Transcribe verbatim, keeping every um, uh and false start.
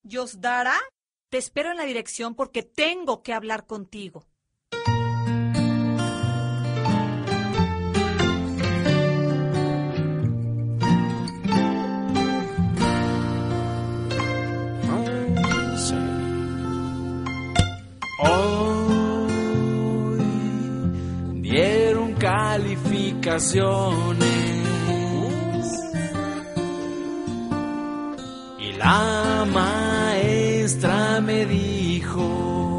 Yosdara, te espero en la dirección porque tengo que hablar contigo. Hoy dieron calificaciones y la maestra me dijo: